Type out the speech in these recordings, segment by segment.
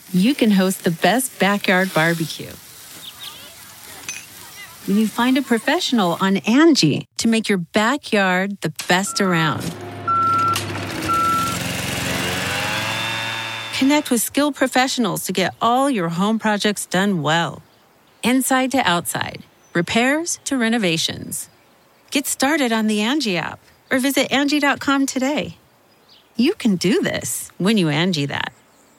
you can host the best backyard barbecue. When you find a professional on Angie to make your backyard the best around. Connect with skilled professionals to get all your home projects done well. Inside to outside, repairs to renovations. Get started on the Angie app or visit Angie.com today. You can do this when you Angie that.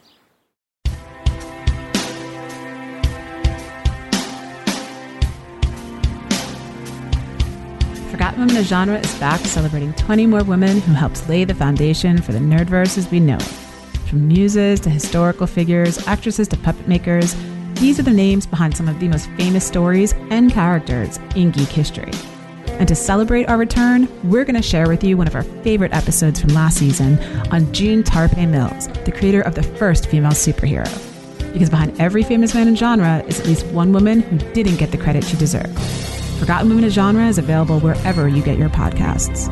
Forgotten Women of Genre is back, celebrating 20 more women who helped lay the foundation for the nerdverse as we know it. From muses to historical figures, actresses to puppet makers, these are the names behind some of the most famous stories and characters in geek history. And to celebrate our return, we're going to share with you one of our favorite episodes from last season on June Tarpey Mills, the creator of the first female superhero. Because behind every famous man in genre is at least one woman who didn't get the credit she deserved. Forgotten Women of Genre is available wherever you get your podcasts.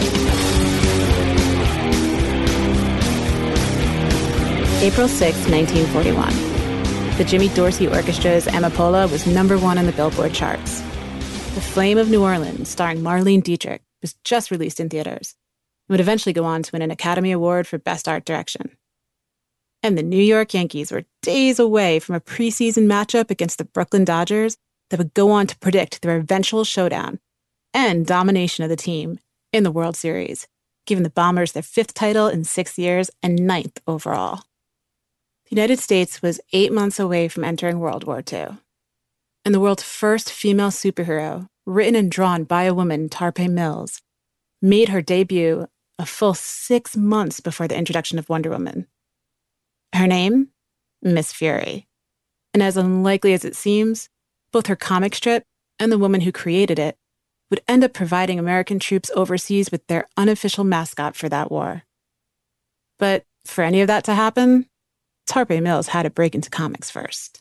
April 6, 1941. The Jimmy Dorsey Orchestra's Amapola was #1 on the Billboard charts. The Flame of New Orleans, starring Marlene Dietrich, was just released in theaters and would eventually go on to win an Academy Award for Best Art Direction. And the New York Yankees were days away from a preseason matchup against the Brooklyn Dodgers that would go on to predict their eventual showdown and domination of the team in the World Series, giving the Bombers their 5th title in 6 years and 9th overall. The United States was 8 months away from entering World War II. And the world's first female superhero, written and drawn by a woman, Tarpey Mills, made her debut a full 6 months before the introduction of Wonder Woman. Her name? Miss Fury. And as unlikely as it seems, both her comic strip and the woman who created it would end up providing American troops overseas with their unofficial mascot for that war. But for any of that to happen, Tarpey Mills had to break into comics first.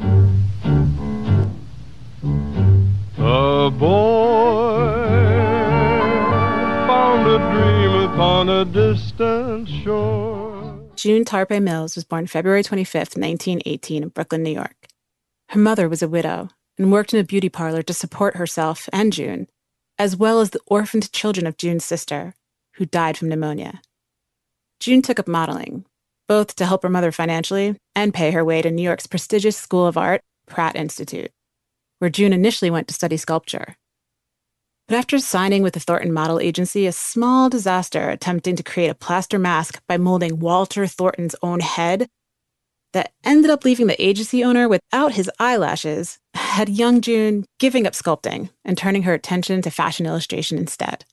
A boy found a dream upon a distant shore. June Tarpey Mills was born February 25th, 1918 in Brooklyn, New York. Her mother was a widow and worked in a beauty parlor to support herself and June, as well as the orphaned children of June's sister, who died from pneumonia. June took up modeling, both to help her mother financially and pay her way to New York's prestigious School of Art, Pratt Institute, where June initially went to study sculpture. But after signing with the Thornton Model Agency, a small disaster attempting to create a plaster mask by molding Walter Thornton's own head that ended up leaving the agency owner without his eyelashes had young June giving up sculpting and turning her attention to fashion illustration instead.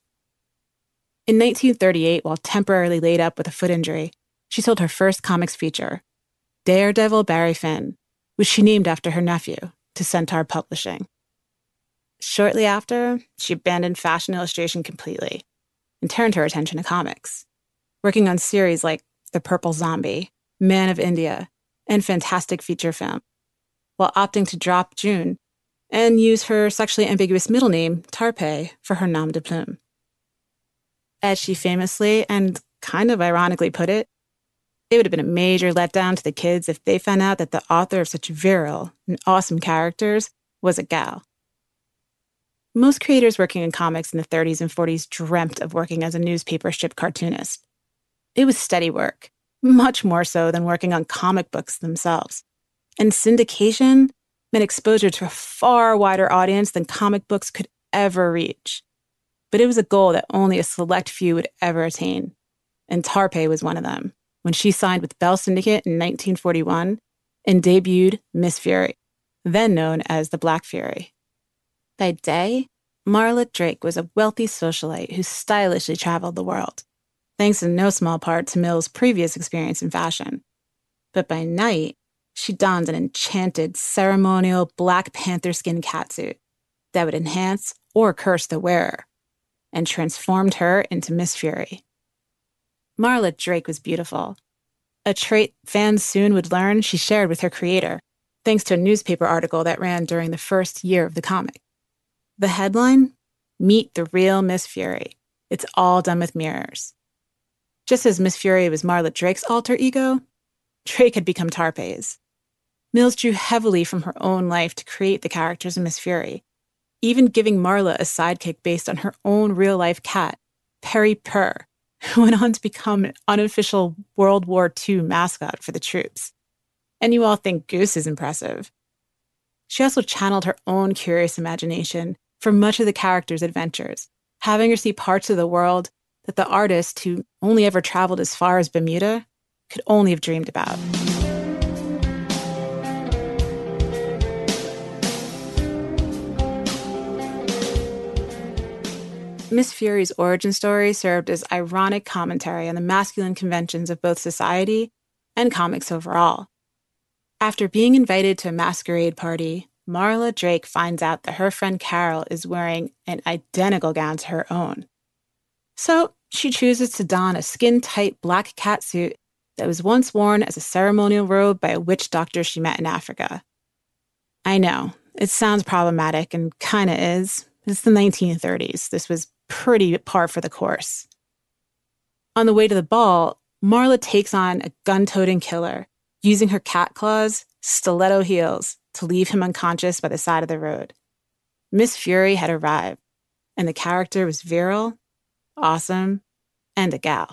In 1938, while temporarily laid up with a foot injury, she sold her first comics feature, Daredevil Barry Finn, which she named after her nephew, to Centaur Publishing. Shortly after, she abandoned fashion illustration completely and turned her attention to comics, working on series like The Purple Zombie, Man of India, and Fantastic Feature Film, while opting to drop June and use her sexually ambiguous middle name, Tarpey, for her nom de plume. As she famously and kind of ironically put it, it would have been a major letdown to the kids if they found out that the author of such virile and awesome characters was a gal. Most creators working in comics in the 30s and 40s dreamt of working as a newspaper strip cartoonist. It was steady work, much more so than working on comic books themselves. And syndication meant exposure to a far wider audience than comic books could ever reach. But it was a goal that only a select few would ever attain. And Tarpey was one of them, when she signed with Bell Syndicate in 1941 and debuted Miss Fury, then known as the Black Fury. By day, Marla Drake was a wealthy socialite who stylishly traveled the world, thanks in no small part to Mills' previous experience in fashion. But by night, she donned an enchanted, ceremonial Black Panther skin catsuit that would enhance or curse the wearer, and transformed her into Miss Fury. Marla Drake was beautiful, a trait fans soon would learn she shared with her creator, thanks to a newspaper article that ran during the first year of the comic. The headline? Meet the real Miss Fury. It's all done with mirrors. Just as Miss Fury was Marla Drake's alter ego, Drake had become Tarpe's. Mills drew heavily from her own life to create the characters in Miss Fury, even giving Marla a sidekick based on her own real-life cat, Perry Purr, who went on to become an unofficial World War II mascot for the troops. And you all think Goose is impressive. She also channeled her own curious imagination for much of the character's adventures, having her see parts of the world that the artist, who only ever traveled as far as Bermuda, could only have dreamed about. Miss Fury's origin story served as ironic commentary on the masculine conventions of both society and comics overall. After being invited to a masquerade party, Marla Drake finds out that her friend Carol is wearing an identical gown to her own. So she chooses to don a skin-tight black catsuit that was once worn as a ceremonial robe by a witch doctor she met in Africa. I know, it sounds problematic and kinda is. It's the 1930s. This was pretty par for the course. On the way to the ball, Marla takes on a gun-toting killer, using her cat claws, stiletto heels, to leave him unconscious by the side of the road. Miss Fury had arrived, and the character was virile, awesome, and a gal.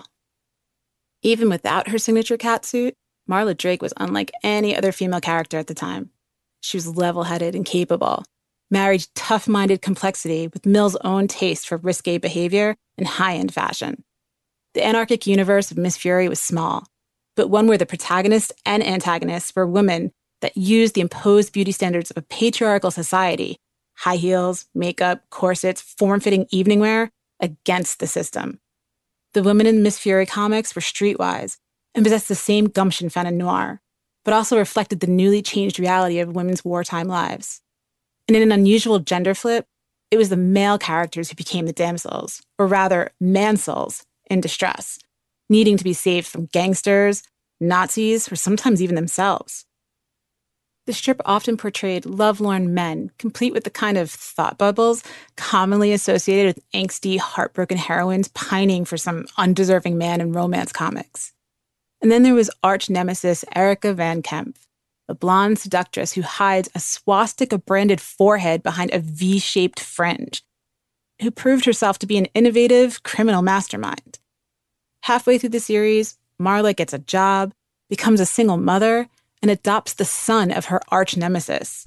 Even without her signature catsuit, Marla Drake was unlike any other female character at the time. She was level-headed and capable, married tough-minded complexity with Mill's own taste for risque behavior and high-end fashion. The anarchic universe of Miss Fury was small, but one where the protagonist and antagonists were women that used the imposed beauty standards of a patriarchal society, high heels, makeup, corsets, form-fitting evening wear, against the system. The women in Miss Fury comics were streetwise and possessed the same gumption found in noir, but also reflected the newly changed reality of women's wartime lives. And in an unusual gender flip, it was the male characters who became the damsels, or rather, mansels, in distress, needing to be saved from gangsters, Nazis, or sometimes even themselves. The strip often portrayed lovelorn men, complete with the kind of thought bubbles commonly associated with angsty, heartbroken heroines pining for some undeserving man in romance comics. And then there was arch nemesis Erica Van Kemp, a blonde seductress who hides a swastika-branded forehead behind a V-shaped fringe, who proved herself to be an innovative criminal mastermind. Halfway through the series, Marla gets a job, becomes a single mother, and adopts the son of her arch nemesis.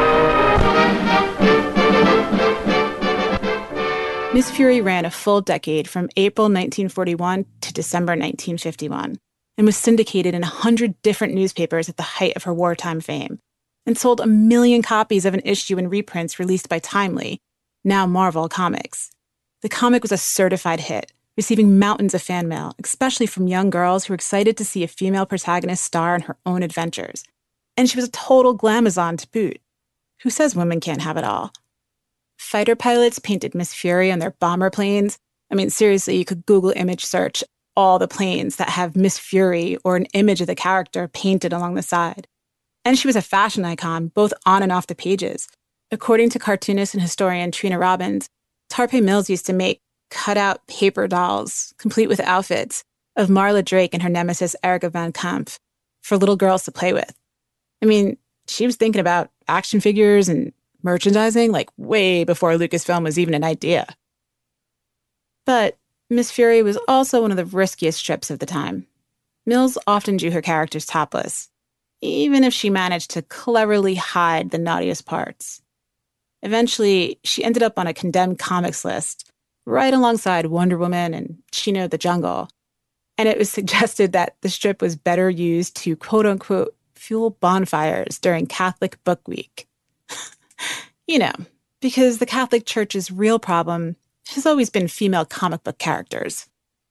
Miss Fury ran a full decade from April 1941 to December 1951. And was syndicated in 100 different newspapers at the height of her wartime fame, and sold 1 million copies of an issue in reprints released by Timely, now Marvel Comics. The comic was a certified hit, receiving mountains of fan mail, especially from young girls who were excited to see a female protagonist star in her own adventures. And she was a total glamazon to boot. Who says women can't have it all? Fighter pilots painted Miss Fury on their bomber planes. I mean, seriously, you could Google image search all the planes that have Miss Fury or an image of the character painted along the side. And she was a fashion icon, both on and off the pages. According to cartoonist and historian Trina Robbins, Tarpe Mills used to make cut-out paper dolls, complete with outfits, of Marla Drake and her nemesis Erica Van Kemp for little girls to play with. I mean, she was thinking about action figures and merchandising like way before Lucasfilm was even an idea. But Miss Fury was also one of the riskiest strips of the time. Mills often drew her characters topless, even if she managed to cleverly hide the naughtiest parts. Eventually, she ended up on a condemned comics list, right alongside Wonder Woman and Chino the Jungle, and it was suggested that the strip was better used to quote-unquote fuel bonfires during Catholic Book Week. You know, because the Catholic Church's real problem has always been female comic book characters.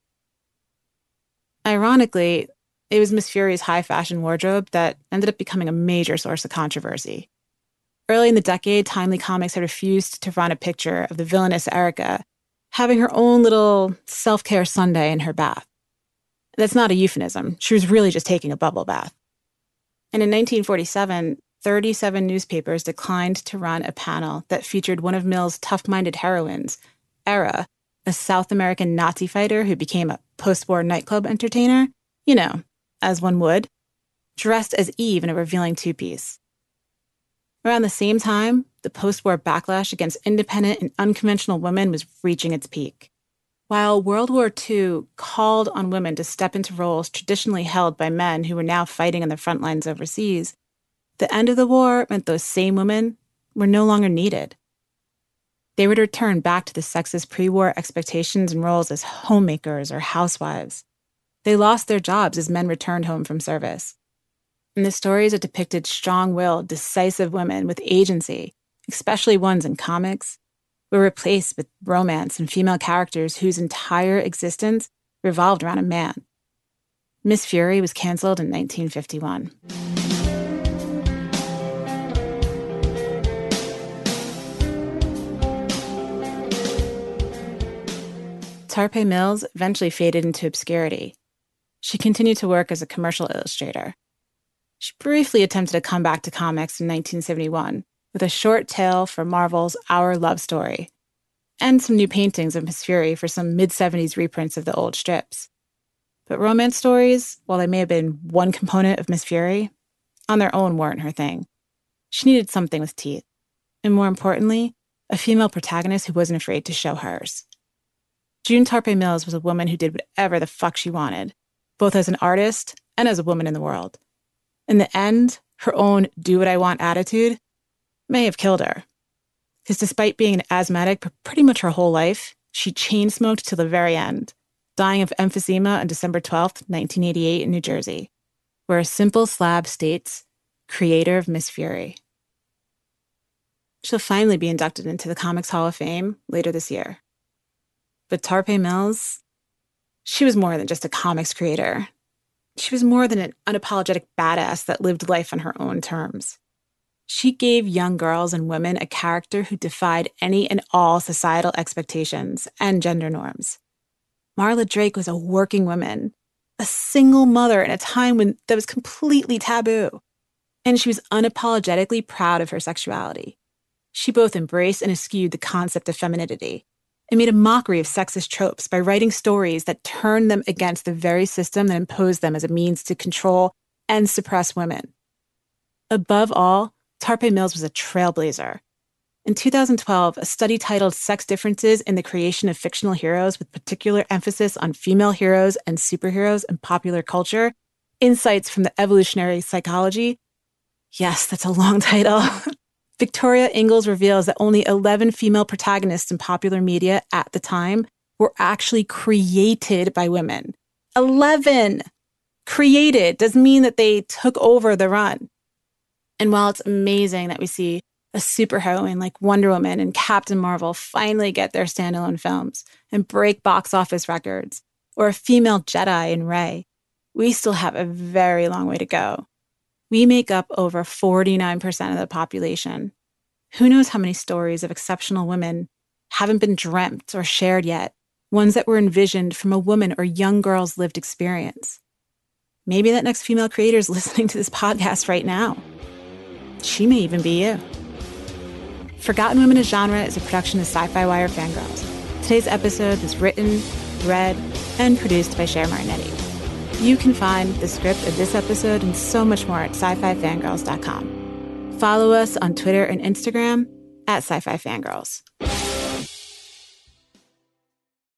Ironically, it was Miss Fury's high fashion wardrobe that ended up becoming a major source of controversy. Early in the decade, Timely Comics had refused to run a picture of the villainous Erica having her own little self-care Sunday in her bath. That's not a euphemism. She was really just taking a bubble bath. And in 1947, 37 newspapers declined to run a panel that featured one of Mill's tough-minded heroines, Era, a South American Nazi fighter who became a post-war nightclub entertainer, you know, as one would. dressed as Eve in a revealing two-piece. Around the same time, the post-war backlash against independent and unconventional women was reaching its peak. While World War II called on women to step into roles traditionally held by men who were now fighting on the front lines overseas, the end of the war meant those same women were no longer needed. They would return back to the sexist pre-war expectations and roles as homemakers or housewives. They lost their jobs as men returned home from service. And the stories that depicted strong-willed, decisive women with agency, especially ones in comics, were replaced with romance and female characters whose entire existence revolved around a man. Miss Fury was canceled in 1951. Tarpe Mills eventually faded into obscurity. She continued to work as a commercial illustrator. She briefly attempted a comeback to comics in 1971 with a short tale for Marvel's Our Love Story, and some new paintings of Miss Fury for some mid-70s reprints of the old strips. But romance stories, while they may have been one component of Miss Fury, on their own weren't her thing. She needed something with teeth, and more importantly, a female protagonist who wasn't afraid to show hers. June Tarpe Mills was a woman who did whatever the fuck she wanted, both as an artist and as a woman in the world. In the end, her own do-what-I-want attitude may have killed her. Because despite being an asthmatic for pretty much her whole life, she chain-smoked till the very end, dying of emphysema on December 12th, 1988 in New Jersey, where a simple slab states, creator of Miss Fury. She'll finally be inducted into the Comics Hall of Fame later this year. But Tarpe Mills, she was more than just a comics creator. She was more than an unapologetic badass that lived life on her own terms. She gave young girls and women a character who defied any and all societal expectations and gender norms. Marla Drake was a working woman, a single mother in a time when that was completely taboo. And she was unapologetically proud of her sexuality. She both embraced and eschewed the concept of femininity and made a mockery of sexist tropes by writing stories that turned them against the very system that imposed them as a means to control and suppress women. Above all, Tarpe Mills was a trailblazer. In 2012, a study titled Sex Differences in the Creation of Fictional Heroes with particular emphasis on female heroes and superheroes in popular culture, Insights from the Evolutionary Psychology. Yes, that's a long title. Victoria Ingalls reveals that only 11 female protagonists in popular media at the time were actually created by women. 11! Created doesn't mean that they took over the run. And while it's amazing that we see a superheroine like Wonder Woman and Captain Marvel finally get their standalone films and break box office records, or a female Jedi in Rey, we still have a very long way to go. We make up over 49% of the population. Who knows how many stories of exceptional women haven't been dreamt or shared yet, ones that were envisioned from a woman or young girl's lived experience. Maybe that next female creator is listening to this podcast right now. She may even be you. Forgotten Women as Genre is a production of Sci-Fi Wire Fangirls. Today's episode was written, read, and produced by Cher Marinetti. You can find the script of this episode and so much more at sci-fifangirls.com. Follow us on Twitter and Instagram at Sci-Fi Fangirls.